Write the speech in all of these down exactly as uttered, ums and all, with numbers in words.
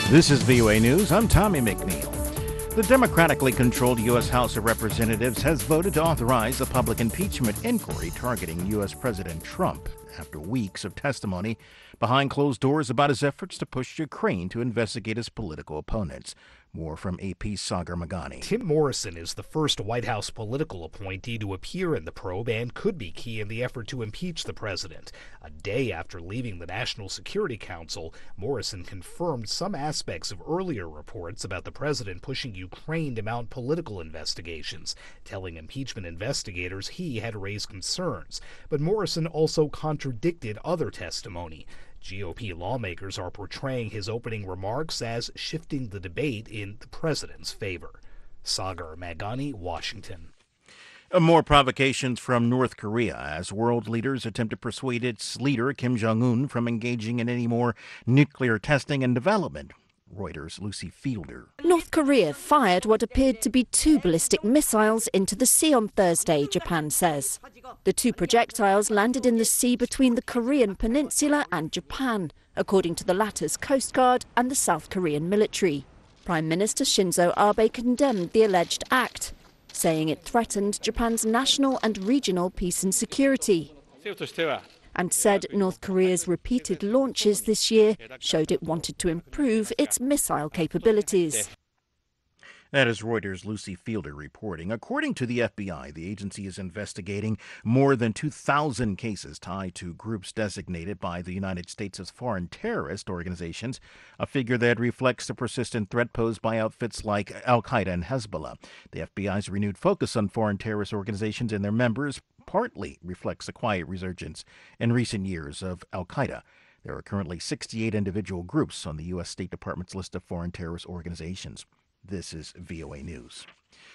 This is V O A News. I'm Tommy McNeil. The democratically controlled U S House of Representatives has voted to authorize a public impeachment inquiry targeting U S President Trump after weeks of testimony behind closed doors about his efforts to push Ukraine to investigate his political opponents. More from A P's Sagar Magani. Tim Morrison is the first White House political appointee to appear in the probe and could be key in the effort to impeach the president. A day after leaving the National Security Council, Morrison confirmed some aspects of earlier reports about the president pushing Ukraine to mount political investigations, telling impeachment investigators he had raised concerns. But Morrison also contradicted other testimony. G O P lawmakers are portraying his opening remarks as shifting the debate in the president's favor. Sagar Magani, Washington. More provocations from North Korea as world leaders attempt to persuade its leader, Kim Jong-un, from engaging in any more nuclear testing and development. Reuters' Lucy Fielder. North Korea fired what appeared to be two ballistic missiles into the sea on Thursday, Japan says. The two projectiles landed in the sea between the Korean peninsula and Japan, according to the latter's Coast Guard and the South Korean military. Prime Minister Shinzo Abe condemned the alleged act, saying it threatened Japan's national and regional peace and security, and said North Korea's repeated launches this year showed it wanted to improve its missile capabilities. That is Reuters' Lucy Fielder reporting. According to the F B I, the agency is investigating more than two thousand cases tied to groups designated by the United States as foreign terrorist organizations, a figure that reflects the persistent threat posed by outfits like Al-Qaeda and Hezbollah. The F B I's renewed focus on foreign terrorist organizations and their members partly reflects a quiet resurgence in recent years of Al-Qaeda. There are currently sixty-eight individual groups on the U S State Department's list of foreign terrorist organizations. This is V O A News.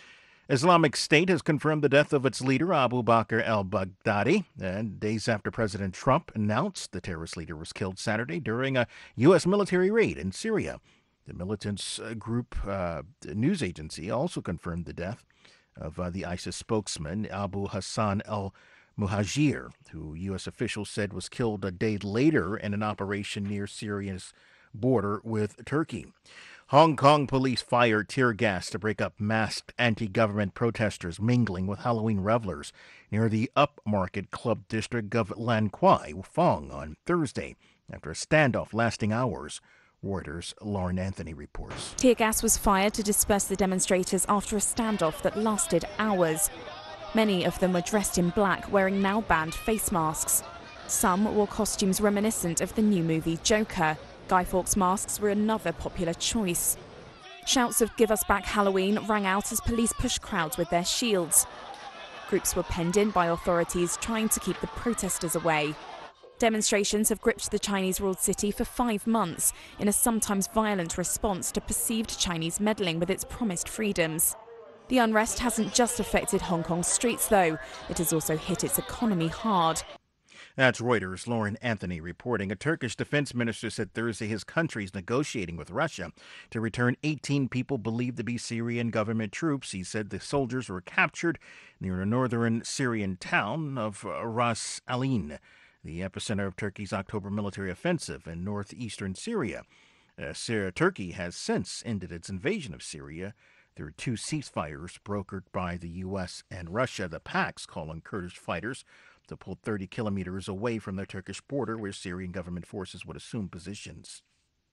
Islamic State has confirmed the death of its leader, Abu Bakr al-Baghdadi, and days after President Trump announced the terrorist leader was killed Saturday during a U S military raid in Syria. The militants group uh, news agency also confirmed the death of uh, the ISIS spokesman, Abu Hassan al-Muhajir, who U S officials said was killed a day later in an operation near Syria's border with Turkey. Hong Kong police fired tear gas to break up masked anti-government protesters mingling with Halloween revelers near the upmarket club district of Lan Kwai, Fong, on Thursday, after a standoff lasting hours. Reuters' Lauren Anthony reports. Tear gas was fired to disperse the demonstrators after a standoff that lasted hours. Many of them were dressed in black, wearing now banned face masks. Some wore costumes reminiscent of the new movie Joker. Guy Fawkes masks were another popular choice. Shouts of "Give us back Halloween" rang out as police pushed crowds with their shields. Groups were penned in by authorities trying to keep the protesters away. Demonstrations have gripped the Chinese-ruled city for five months in a sometimes violent response to perceived Chinese meddling with its promised freedoms. The unrest hasn't just affected Hong Kong's streets, though. It has also hit its economy hard. That's Reuters' Lauren Anthony reporting. A Turkish defense minister said Thursday his country is negotiating with Russia to return eighteen people believed to be Syrian government troops. He said the soldiers were captured near a northern Syrian town of Ras Alin, the epicenter of Turkey's October military offensive in northeastern Syria. Uh, Syria. Turkey has since ended its invasion of Syria. There are two ceasefires brokered by the U S and Russia. The pacts call on Kurdish fighters to pull thirty kilometers away from the Turkish border, where Syrian government forces would assume positions.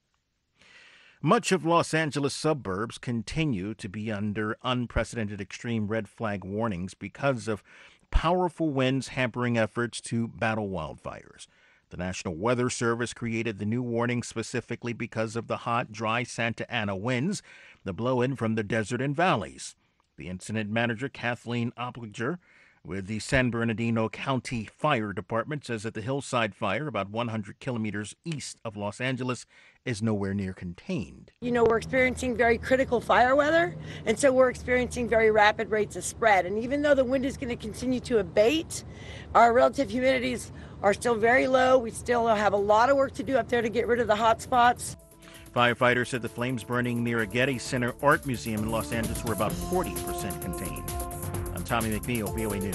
Much of Los Angeles suburbs continue to be under unprecedented extreme red flag warnings because of powerful winds hampering efforts to battle wildfires. The National Weather Service created the new warning specifically because of the hot, dry Santa Ana winds that blow in from the desert and valleys. The incident manager, Kathleen Opliger, with the San Bernardino County Fire Department, says that the Hillside Fire, about one hundred kilometers east of Los Angeles, is nowhere near contained. You know, we're experiencing very critical fire weather, and so we're experiencing very rapid rates of spread. And even though the wind is going to continue to abate, our relative humidities are still very low. We still have a lot of work to do up there to get rid of the hot spots. Firefighters said the flames burning near a Getty Center Art Museum in Los Angeles were about forty percent contained. I'm Tommy McNeil, V O A News.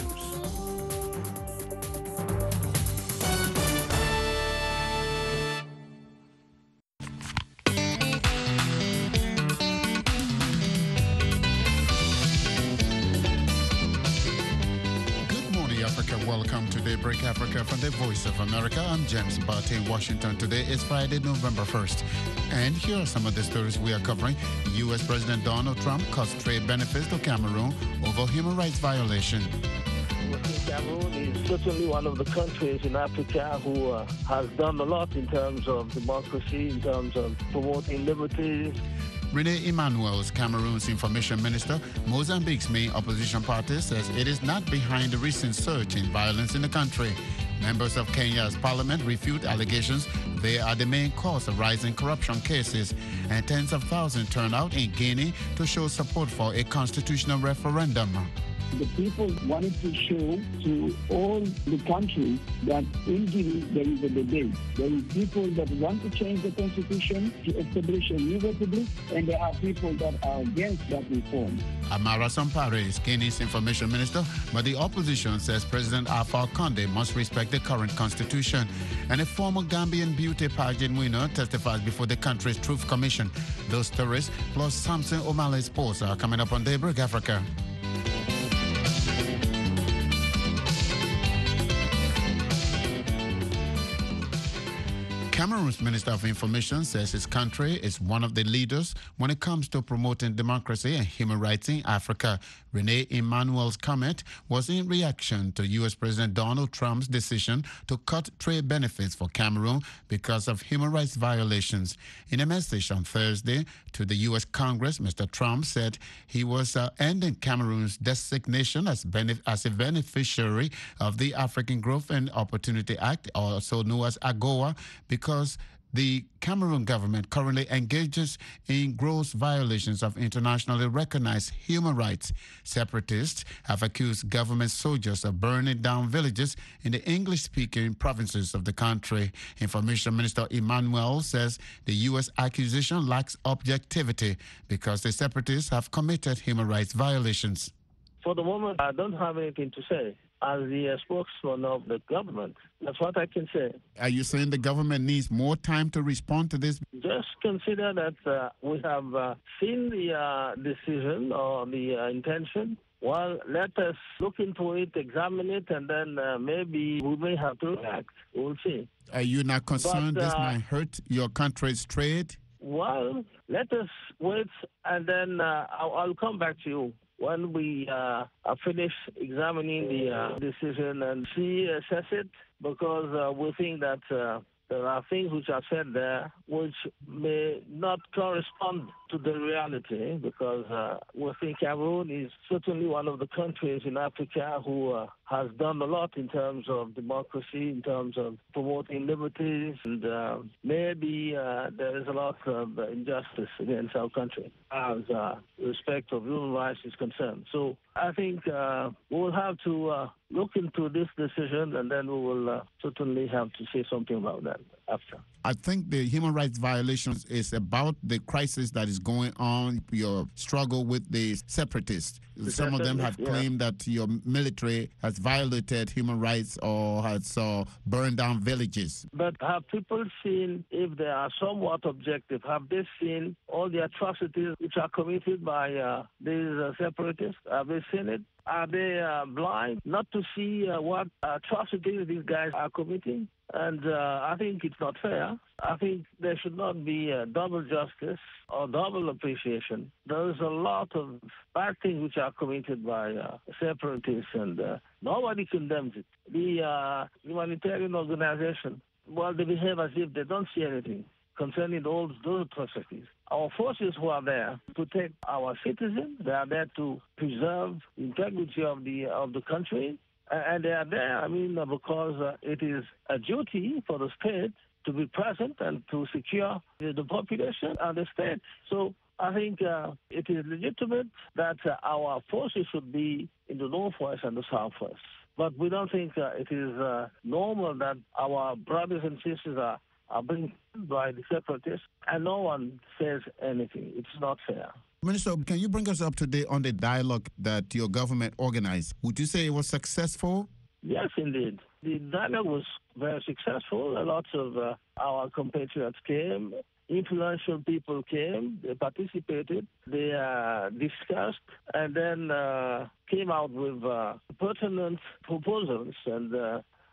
Daybreak Africa from the Voice of America. I'm James Barty in Washington. Today is Friday, November first. And here are some of the stories we are covering. U S President Donald Trump cuts trade benefits to Cameroon over human rights violation. Cameroon is certainly one of the countries in Africa who uh, has done a lot in terms of democracy, in terms of promoting liberty. Rene Emmanuel, Cameroon's information minister, Mozambique's main opposition party, says it is not behind the recent surge in violence in the country. Members of Kenya's parliament refute allegations they are the main cause of rising corruption cases, and tens of thousands turn out in Guinea to show support for a constitutional referendum. The people wanted to show to all the countries that in Guinea there is a debate. There is people that want to change the constitution to establish a new republic, and there are people that are against that reform. Amara Sampare is Guinea's information minister, but the opposition says President Alpha Conde must respect the current constitution. And a former Gambian beauty pageant winner testifies before the country's Truth Commission. Those stories, plus Samson O'Malley's sports, are coming up on Daybreak Africa. Cameroon's Minister of Information says his country is one of the leaders when it comes to promoting democracy and human rights in Africa. Rene Emmanuel's comment was in reaction to U S President Donald Trump's decision to cut trade benefits for Cameroon because of human rights violations. In a message on Thursday to the U S Congress, Mister Trump said he was uh, ending Cameroon's designation as, benef- as a beneficiary of the African Growth and Opportunity Act, also known as AGOA, because because the Cameroon government currently engages in gross violations of internationally recognized human rights. Separatists have accused government soldiers of burning down villages in the English-speaking provinces of the country. Information Minister Emmanuel says the U S accusation lacks objectivity because the separatists have committed human rights violations. For the moment, I don't have anything to say. As the spokesman of the government, that's what I can say. Are you saying the government needs more time to respond to this? Just consider that uh, we have uh, seen the uh, decision or the uh, intention. Well, let us look into it, examine it, and then uh, maybe we may have to react. We'll see. Are you not concerned but, uh, this might hurt your country's trade? Well, let us wait, and then uh, I'll, I'll come back to you when we uh, finish examining the uh, decision and see, assess it, because uh, we think that uh, there are things which are said there which may not correspond to the reality, because uh, we think Cameroon is certainly one of the countries in Africa who uh, has done a lot in terms of democracy, in terms of promoting liberties, and uh, maybe uh, there is a lot of injustice against our country as uh, respect of human rights is concerned. So I think uh, we will have to uh, look into this decision, and then we will uh, certainly have to say something about that after. I think the human rights violations is about the crisis that is going on, your struggle with the separatists. Some of them have yeah. claimed that your military has violated human rights or has uh, burned down villages. But have people seen, if they are somewhat objective, have they seen all the atrocities which are committed by uh, these uh, separatists? Have they seen it? Are they uh, blind not to see uh, what atrocities these guys are committing? And uh, I think it's not fair. I think there should not be uh, double justice or double appreciation. There is a lot of bad things which are committed by uh, separatists, and uh, nobody condemns it. The uh, humanitarian organization, well, they behave as if they don't see anything concerning all those atrocities. Our forces who are there to protect our citizens, they are there to preserve the integrity of the of the country, and they are there, I mean, because uh, it is a duty for the state to be present and to secure the population and the state. So I think uh, it is legitimate that uh, our forces should be in the northwest and the southwest. But we don't think uh, it is uh, normal that our brothers and sisters are are being killed by the separatists, and no one says anything. It's not fair. Minister, can you bring us up to date on the dialogue that your government organized? Would you say it was successful? Yes, indeed. The dialogue was very successful. A lot of uh, our compatriots came. Influential people came. They participated. They uh, discussed, and then uh, came out with uh, pertinent proposals. And uh,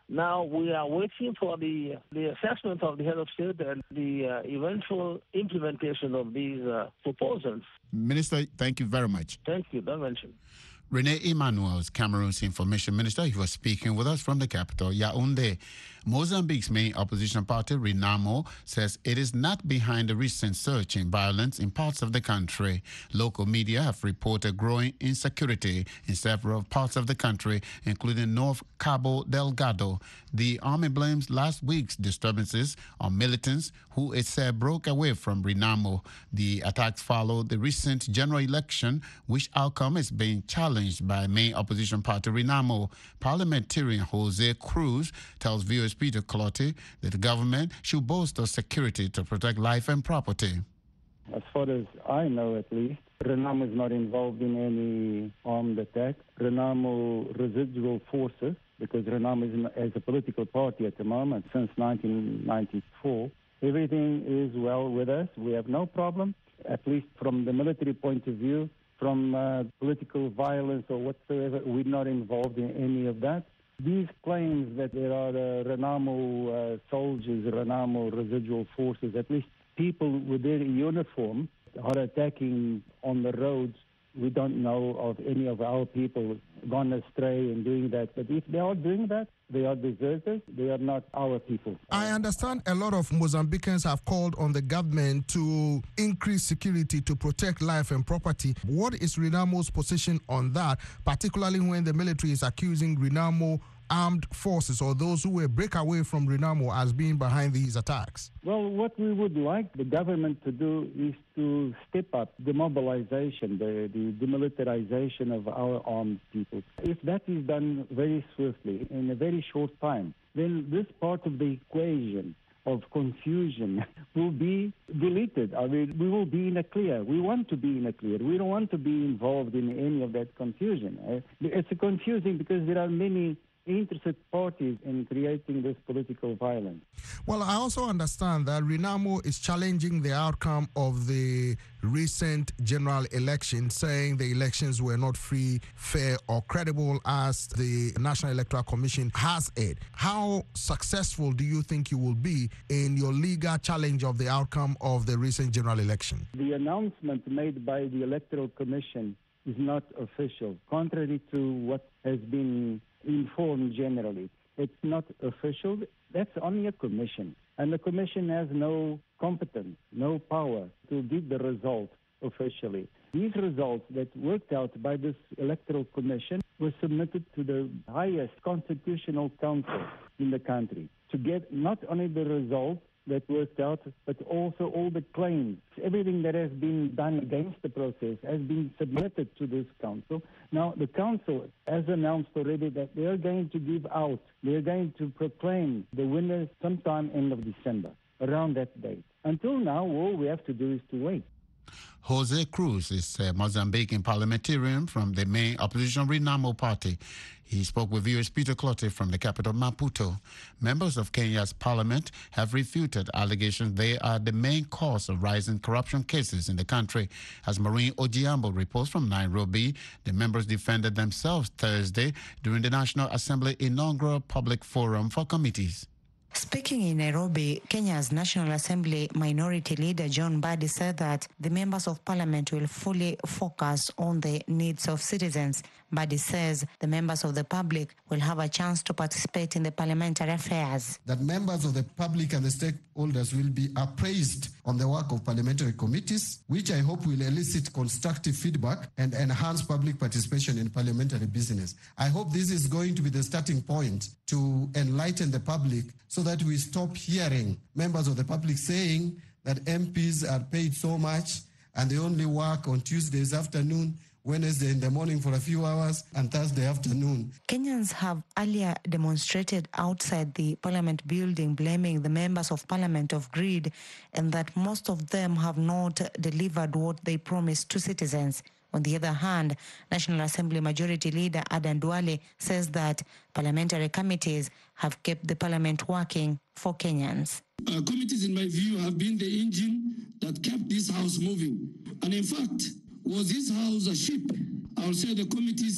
Now we are waiting for the the assessment of the head of state and the uh, eventual implementation of these uh, proposals. Minister, thank you very much. Thank you. Don't mention. Rene Emmanuel, Cameroon's information minister, he was speaking with us from the capital, Yaoundé. Mozambique's main opposition party, Renamo, says it is not behind the recent surge in violence in parts of the country. Local media have reported growing insecurity in several parts of the country, including North Cabo Delgado. The army blames last week's disturbances on militants who it said broke away from Renamo. The attacks followed the recent general election, which outcome is being challenged by main opposition party Renamo. Parliamentarian Jose Cruz tells viewers Peter Clottey that the government should bolster security to protect life and property. As far as I know, at least, Renamo is not involved in any armed attack. Renamo residual forces, because Renamo is in, as a political party at the moment since nineteen ninety-four. Everything is well with us. We have no problem, at least from the military point of view. From uh, political violence or whatsoever, we're not involved in any of that. These claims that there are uh, Renamo uh, soldiers, Renamo residual forces, at least people with their uniform are attacking on the roads. We don't know of any of our people gone astray and doing that. But if they are doing that, they are deserters. They are not our people. I understand a lot of Mozambicans have called on the government to increase security to protect life and property. What is Renamo's position on that, particularly when the military is accusing Renamo armed forces or those who will break away from Renamo as being behind these attacks? Well, what we would like the government to do is to step up the mobilization, the, the demilitarization of our armed people. If that is done very swiftly, in a very short time, then this part of the equation of confusion will be deleted. I mean, we will be in a clear. We want to be in a clear. We don't want to be involved in any of that confusion. It's confusing because there are many interested parties in creating this political violence. Well, I also understand that Renamo is challenging the outcome of the recent general election, saying the elections were not free, fair, or credible as the National Electoral Commission has it. How successful do you think you will be in your legal challenge of the outcome of the recent general election? The announcement made by the Electoral Commission is not official, contrary to what has been informed generally. It's not official. That's only a commission. And the commission has no competence, no power to give the result officially. These results that worked out by this electoral commission were submitted to the highest constitutional council in the country to get not only the results that worked out, but also all the claims. Everything that has been done against the process has been submitted to this council. Now, the council has announced already that they are going to give out, they are going to proclaim the winners sometime end of December, around that date. Until now, all we have to do is to wait. Jose Cruz is a Mozambican parliamentarian from the main opposition Renamo party. He spoke with viewers Peter Clottey from the capital Maputo. Members of Kenya's parliament have refuted allegations they are the main cause of rising corruption cases in the country. As Maureen Ojiambo reports from Nairobi, the members defended themselves Thursday during the National Assembly inaugural public forum for committees. Speaking in Nairobi, Kenya's National Assembly Minority Leader John Mbadi said that the members of parliament will fully focus on the needs of citizens. Mbadi says the members of the public will have a chance to participate in the parliamentary affairs. That members of the public and the stakeholders will be appraised on the work of parliamentary committees, which I hope will elicit constructive feedback and enhance public participation in parliamentary business. I hope this is going to be the starting point to enlighten the public so that we stop hearing members of the public saying that M Ps are paid so much and they only work on Tuesdays afternoon, Wednesday in the morning for a few hours, and Thursday afternoon. Kenyans have earlier demonstrated outside the parliament building blaming the members of parliament of greed and that most of them have not delivered what they promised to citizens. On the other hand, National Assembly Majority Leader Adan Duale says that parliamentary committees have kept the parliament working for Kenyans. Uh, committees, in my view, have been the engine that kept this house moving. And in fact, was this house a ship? I will say the committees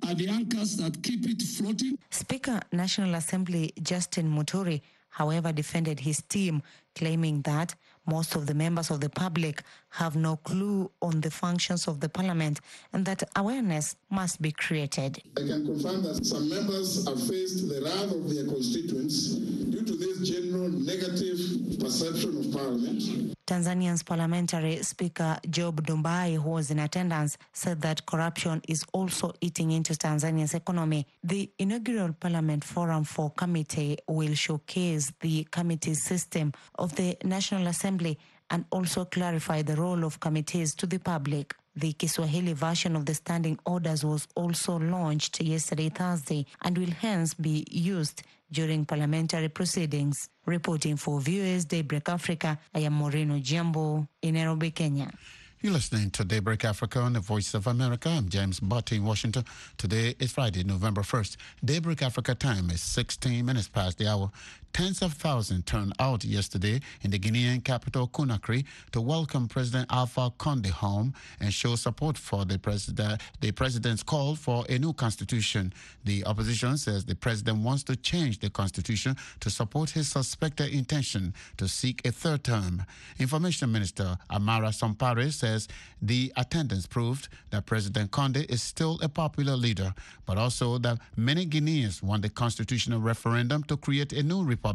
are the anchors that keep it floating. Speaker National Assembly Justin Muturi, however, defended his team, claiming that most of the members of the public have no clue on the functions of the parliament and that awareness must be created. I can confirm that some members have faced the wrath of their constituents due to this general negative perception of parliament. Tanzania's parliamentary speaker Job Ndugai, who was in attendance, said that corruption is also eating into Tanzania's economy. The inaugural Parliament Forum for Committee will showcase the committee system of the National Assembly and also clarify the role of committees to the public. The Kiswahili version of the standing orders was also launched yesterday, Thursday, and will hence be used during parliamentary proceedings. Reporting for Viewers Daybreak Africa, I am Moreno Jambo in Nairobi, Kenya. You're listening to Daybreak Africa on the Voice of America. I'm James Butt in Washington. Today is Friday, November first. Daybreak Africa time is sixteen minutes past the hour. Tens of thousands turned out yesterday in the Guinean capital, Conakry, to welcome President Alpha Conde home and show support for the president, the president's call for a new constitution. The opposition says the president wants to change the constitution to support his suspected intention to seek a third term. Information Minister Amara Sampare says the attendance proved that President Conde is still a popular leader, but also that many Guineans want the constitutional referendum to create a new republic.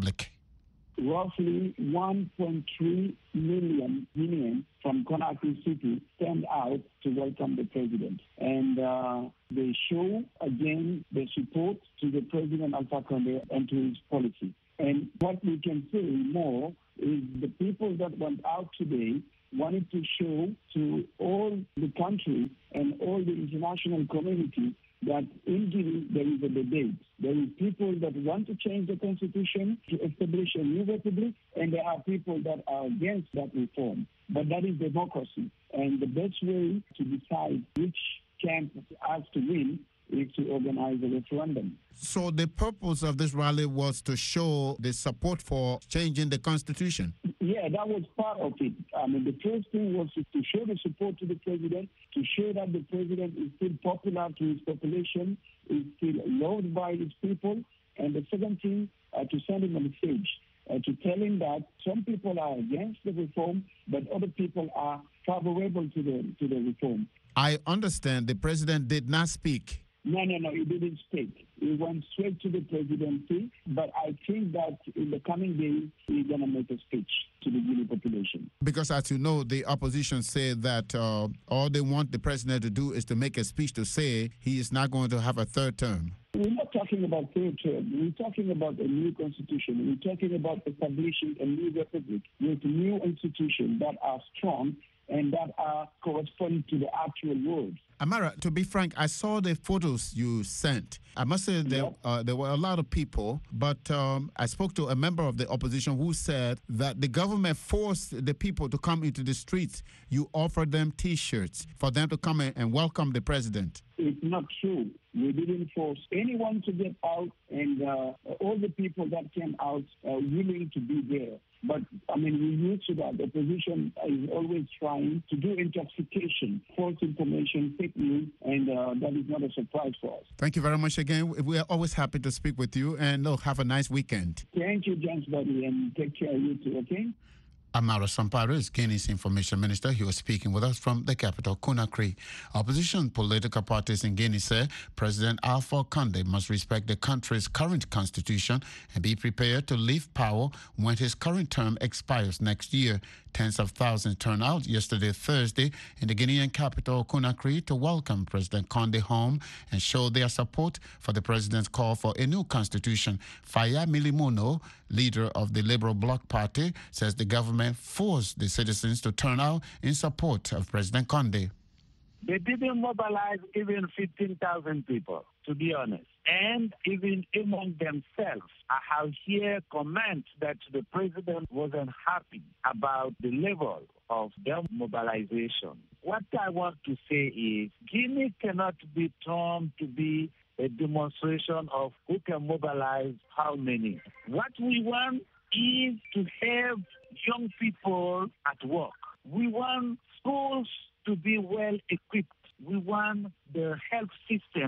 Roughly one point three million Guineans from Conakry City stand out to welcome the president. And uh, they show, again, their support to the president Alpha Conde and to his policy. And what we can say more is the people that went out today wanted to show to all the country and all the international community that in Guinea there is a debate. There is people that want to change the constitution to establish a new republic, and there are people that are against that reform. But that is democracy. And the best way to decide which camp has to win is to organize a referendum. So the purpose of this rally was to show the support for changing the constitution? Yeah, that was part of it. I mean, the first thing was to show the support to the president, to show that the president is still popular to his population, is still loved by his people. And the second thing, uh, to send him a message, uh, to tell him that some people are against the reform, but other people are favorable to the to the reform. I understand the president did not speak. No, no, no, he didn't speak. He went straight to the presidency, but I think that in the coming days, he's going to make a speech to the Guinea population. Because as you know, the opposition said that uh, all they want the president to do is to make a speech to say he is not going to have a third term. We're not talking about third term. We're talking about a new constitution. We're talking about establishing a new republic with new institutions that are strong and that are corresponding to the actual world. Amara, to be frank, I saw the photos you sent. I must say there, Yep. uh, there were a lot of people, but um, I spoke to a member of the opposition who said that the government forced the people to come into the streets. You offered them T-shirts for them to come in and welcome the president. It's not true. We didn't force anyone to get out, and uh, all the people that came out are willing to be there. But, I mean, we used to that. The opposition is always trying to do intoxication, false information, fake news, and uh, that is not a surprise for us. Thank you very much again. We are always happy to speak with you, and look, have a nice weekend. Thank you, James Buddy, and take care of you too, okay? Amara Sampare is Guinea's information minister. He was speaking with us from the capital, Conakry. Opposition political parties in Guinea say President Alpha Conde must respect the country's current constitution and be prepared to leave power when his current term expires next year. Tens of thousands turned out yesterday, Thursday, in the Guinean capital, Conakry, to welcome President Conde home and show their support for the president's call for a new constitution. Faya Milimono, leader of the Liberal Bloc Party, says the government forced the citizens to turn out in support of President Conde. They didn't mobilize even fifteen thousand people, to be honest. And even among themselves, I have here comments that the president wasn't happy about the level of their mobilization. What I want to say is Guinea cannot be turned to be a demonstration of who can mobilize how many. What we want is to have young people at work. We want schools to be well equipped. We want the health system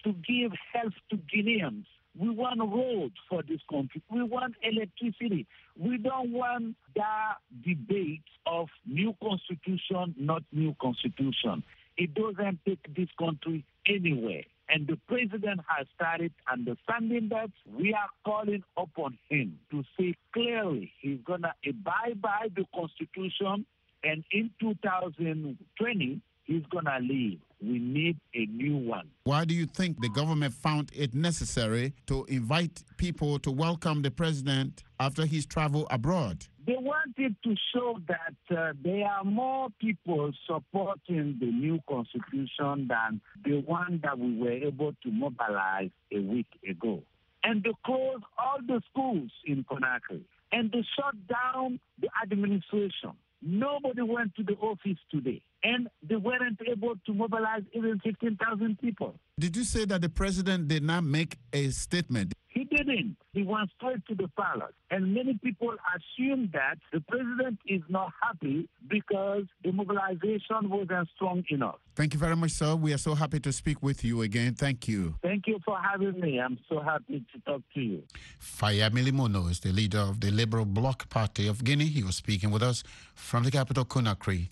to give health to Guineans. We want roads for this country. We want electricity. We don't want the debate of new constitution, not new constitution. It doesn't take this country anywhere. And the president has started understanding that. We are calling upon him to say clearly he's going to abide by the constitution, and in two thousand twenty, he's going to leave. We need a new one. Why do you think the government found it necessary to invite people to welcome the president after his travel abroad? They wanted to show that uh, there are more people supporting the new constitution than the one that we were able to mobilize a week ago. And they closed all the schools in Conakry. And they shut down the administration. Nobody went to the office today, and they weren't able to mobilize even fifteen thousand people. Did you say that the president did not make a statement? He didn't. He went straight to the palace. And many people assume that the president is not happy because the mobilization wasn't strong enough. Thank you very much, sir. We are so happy to speak with you again. Thank you. Thank you for having me. I'm so happy to talk to you. Fayemi Limono is the leader of the Liberal Bloc Party of Guinea. He was speaking with us from the capital, Conakry.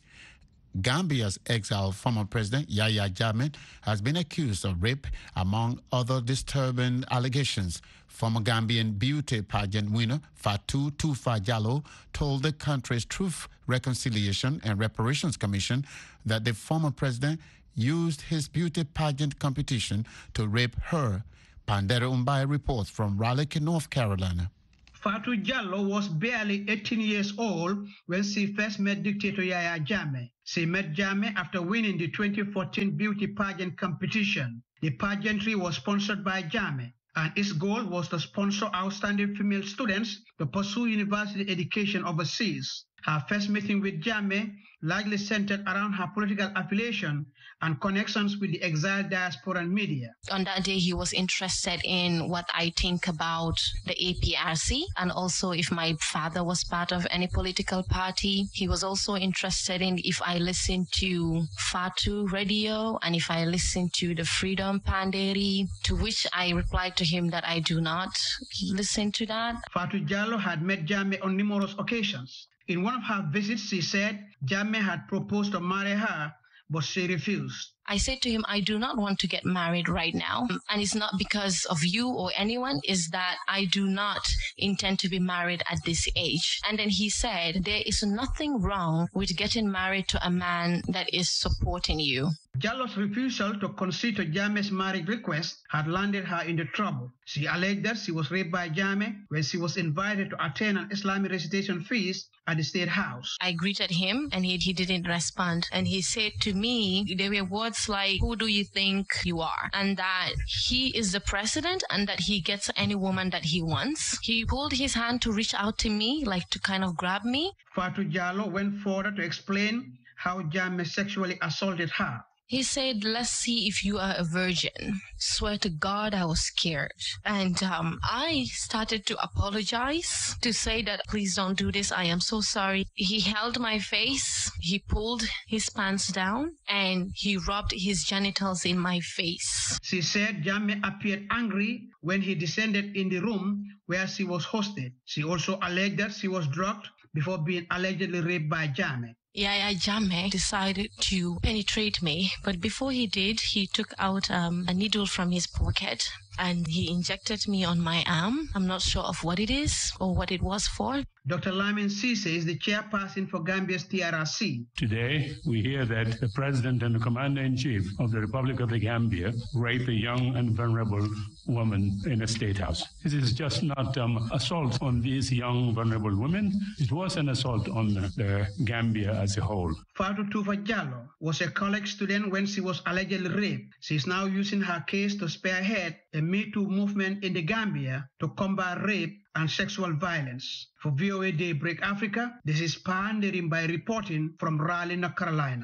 Gambia's exiled former president, Yahya Jammeh, has been accused of rape, among other disturbing allegations. Former Gambian beauty pageant winner Fatou Toufa Jallow told the country's Truth, Reconciliation and Reparations Commission that the former president used his beauty pageant competition to rape her. Pandere Umbai reports from Raleigh, North Carolina. Fatou Jallow was barely eighteen years old when she first met dictator Yahya Jammeh. She met Jammeh after winning the twenty fourteen beauty pageant competition. The pageantry was sponsored by Jammeh, and its goal was to sponsor outstanding female students to pursue university education overseas. Her first meeting with Jammeh largely centered around her political affiliation and connections with the exiled diaspora and media. On that day, he was interested in what I think about the A P R C and also if my father was part of any political party. He was also interested in if I listened to Fatou Radio and if I listened to the Freedom Panderi, to which I replied to him that I do not listen to that. Fatou Jallow had met Jammeh on numerous occasions. In one of her visits, she said Jammeh had proposed to marry her, but she refused. I said to him, I do not want to get married right now. And it's not because of you or anyone, it's that I do not intend to be married at this age. And then he said, there is nothing wrong with getting married to a man that is supporting you. Jallow's refusal to concede to Jammeh's marriage request had landed her into trouble. She alleged that she was raped by Jammeh when she was invited to attend an Islamic recitation feast at the State House. I greeted him and he, he didn't respond. And he said to me, there were words like, who do you think you are? And that he is the president and that he gets any woman that he wants. He pulled his hand to reach out to me, like to kind of grab me. Fatou Jallow went further to explain how Jammeh sexually assaulted her. He said, let's see if you are a virgin. Swear to God, I was scared. And um, I started to apologize, to say that, please don't do this. I am so sorry. He held my face. He pulled his pants down and he rubbed his genitals in my face. She said Jammeh appeared angry when he descended in the room where she was hosted. She also alleged that she was drugged before being allegedly raped by Jammeh. Yahya Jammeh decided to penetrate me, but before he did, he took out um, a needle from his pocket and he injected me on my arm. I'm not sure of what it is or what it was for. Doctor Lamin Cisse is the chairperson for Gambia's T R R C. Today, we hear that the President and the Commander-in-Chief of the Republic of the Gambia raped a young and vulnerable woman in a state house. It is just not um, assault on these young, vulnerable women. It was an assault on the Gambia as a whole. Fatou Toufa Jallow was a college student when she was allegedly raped. She is now using her case to spearhead a Me Too movement in the Gambia to combat rape and sexual violence. For V O A Daybreak Africa, this is Pandering by reporting from Raleigh, North Carolina.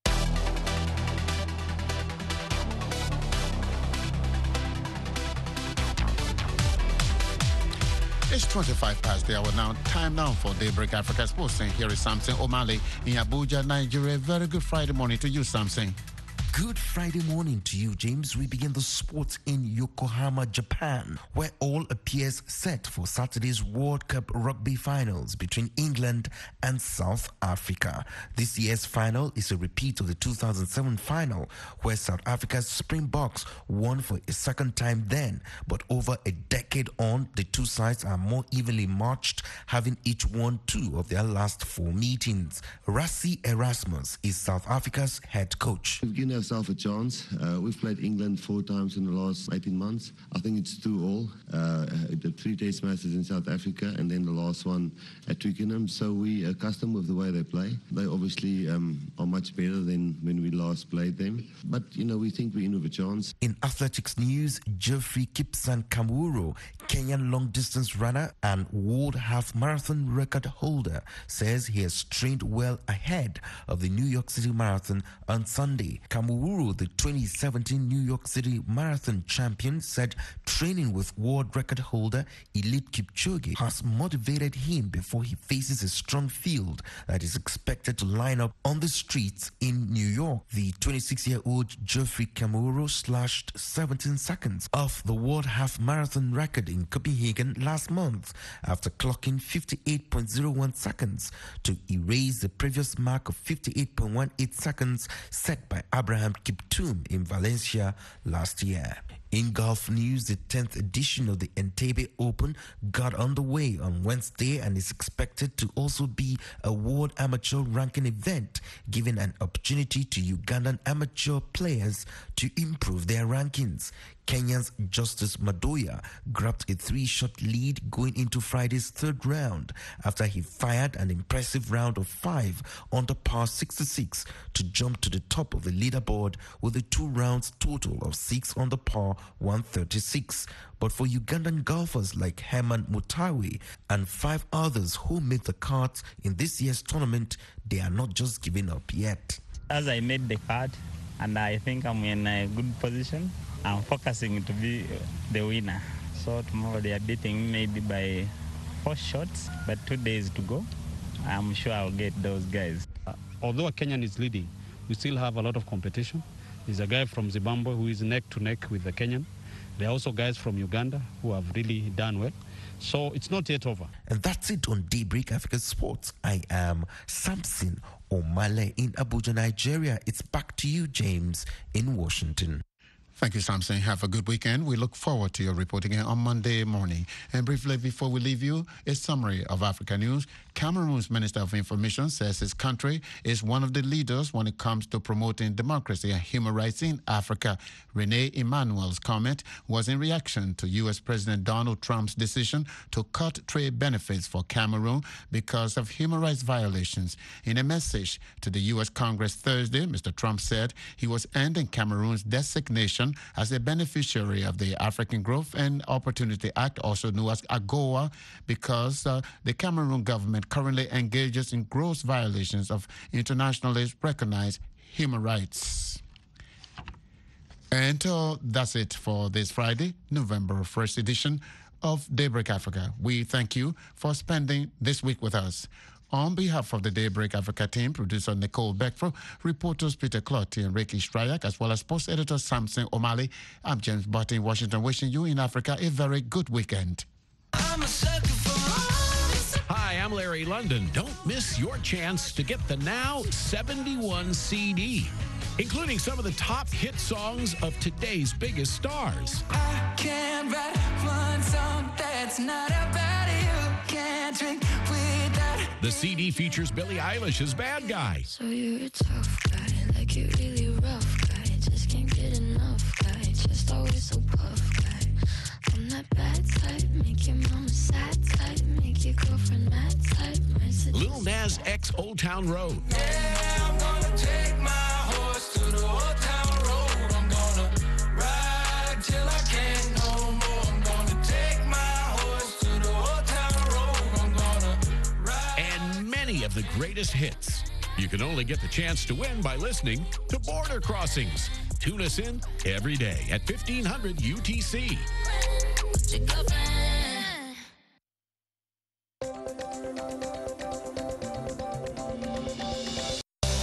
It's twenty-five past the hour now. Time now for Daybreak Africa Sports. And here is Samson O'Malley in Abuja, Nigeria. Very good Friday morning to you, Samson. Good Friday morning to you, James. We begin the sports in Yokohama, Japan, where all appears set for Saturday's World Cup rugby finals between England and South Africa. This year's final is a repeat of the two thousand seven final, where South Africa's Springboks won for a second time then. But over a decade on, the two sides are more evenly matched, having each won two of their last four meetings. Rassie Erasmus is South Africa's head coach. We've given ourselves a chance. Uh, we've played England four times in the last eighteen months. I think it's two all. Uh, the three test matches in South Africa and then the last one at Twickenham. So we are accustomed with the way they play. They obviously um, are much better than when we last played them. But, you know, we think we're in with a chance. In athletics news, Geoffrey Kipsan Kamwuro, Kenyan long-distance runner and world half-marathon record holder, says he has trained well ahead of the New York City Marathon on Sunday. Kamwuro, the twenty seventeen New York City Marathon champion, said training with world record holder Eliud Kipchoge has motivated him before he faces a strong field that is expected to line up on the streets in New York. The twenty-six-year-old Geoffrey Kamwuro slashed seventeen seconds off the world half-marathon record in Copenhagen last month after clocking fifty-eight point zero one seconds to erase the previous mark of fifty-eight point one eight seconds set by Abraham Kiptum in Valencia last year. In golf news, the tenth edition of the Entebbe Open got underway on Wednesday and is expected to also be a world amateur ranking event, giving an opportunity to Ugandan amateur players to improve their rankings. Kenya's Justice Madoya grabbed a three-shot lead going into Friday's third round after he fired an impressive round of five under par sixty-six to jump to the top of the leaderboard with a two rounds total of six under par one thirty-six. But for Ugandan golfers like Herman Mutawi and five others who make the cut in this year's tournament, they are not just giving up yet. As I made the cut, and I think I'm in a good position, I'm focusing to be the winner. So tomorrow they are beating me maybe by four shots, but two days to go. I'm sure I'll get those guys. Uh, although a Kenyan is leading, we still have a lot of competition. There's a guy from Zimbabwe who is neck to neck with the Kenyan. There are also guys from Uganda who have really done well. So it's not yet over. And that's it on Daybreak Africa Sports. I am Samson Omale in Abuja, Nigeria. It's back to you, James, in Washington. Thank you, Samson. Have a good weekend. We look forward to your report again on Monday morning. And briefly, before we leave you, a summary of Africa news. Cameroon's Minister of Information says his country is one of the leaders when it comes to promoting democracy and human rights in Africa. Rene Emmanuel's comment was in reaction to U S President Donald Trump's decision to cut trade benefits for Cameroon because of human rights violations. In a message to the U S Congress Thursday, Mister Trump said he was ending Cameroon's designation as a beneficiary of the African Growth and Opportunity Act, also known as AGOA, because uh, the Cameroon government currently engages in gross violations of internationally recognized human rights. And uh, that's it for this Friday, November first edition of Daybreak Africa. We thank you for spending this week with us. On behalf of the Daybreak Africa team, producer Nicole Beckford, reporters Peter Clotti and Ricky Stryak, as well as post editor Samson Omale, I'm James Barton in Washington, wishing you in Africa a very good weekend. I'm a sucker for Hi, I'm Larry London. Don't miss your chance to get the Now seventy-one C D, including some of the top hit songs of today's biggest stars. I can't write one song that's not about you. Can't drink without. The C D features Billie Eilish's Bad Guy. So you're a tough guy, like you're really rough guy. Just can't get enough guy, just always so puff guy. I'm that bad type, make your mama sad type, make your girlfriend mad type. Lil Nas X Old Town Road. Yeah, I'm gonna take my horse to the Old Town Road. I'm gonna ride till I can't no more. I'm gonna take my horse to the Old Town Road. I'm gonna ride. And many of the greatest hits. You can only get the chance to win by listening to Border Crossings. Tune us in every day at fifteen hundred U T C. Your girlfriend